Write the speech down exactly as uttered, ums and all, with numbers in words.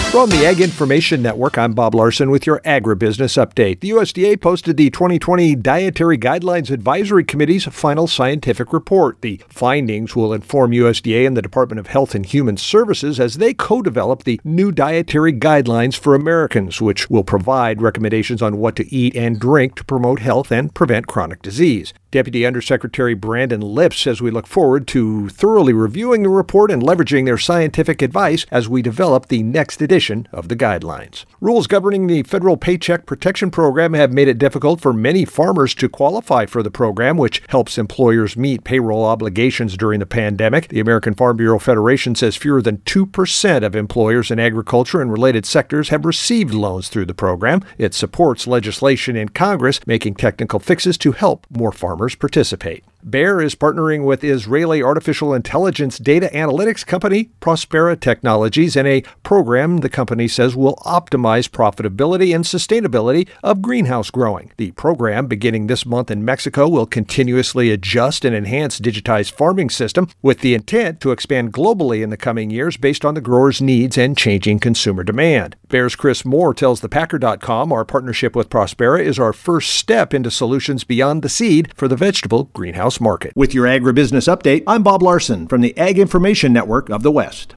From the Ag Information Network, I'm Bob Larson with your Agribusiness Update. The U S D A posted the twenty twenty Dietary Guidelines Advisory Committee's final scientific report. The findings will inform U S D A and the Department of Health and Human Services as they co-develop the new dietary guidelines for Americans, which will provide recommendations on what to eat and drink to promote health and prevent chronic disease. Deputy Undersecretary Brandon Lipps says we look forward to thoroughly reviewing the report and leveraging their scientific advice as we develop the next edition of the guidelines. Rules governing the Federal Paycheck Protection Program have made it difficult for many farmers to qualify for the program, which helps employers meet payroll obligations during the pandemic. The American Farm Bureau Federation says fewer than two percent of employers in agriculture and related sectors have received loans through the program. It supports legislation in Congress making technical fixes to help more farmers participate. Bayer is partnering with Israeli artificial intelligence data analytics company Prospera Technologies in a program the company says will optimize profitability and sustainability of greenhouse growing. The program, beginning this month in Mexico, will continuously adjust and enhance digitized farming system with the intent to expand globally in the coming years based on the growers' needs and changing consumer demand. Bayer's Chris Moore tells the Packer dot com our partnership with Prospera is our first step into solutions beyond the seed for the vegetable greenhouse market. With your Agribusiness Update, I'm Bob Larson from the Ag Information Network of the West.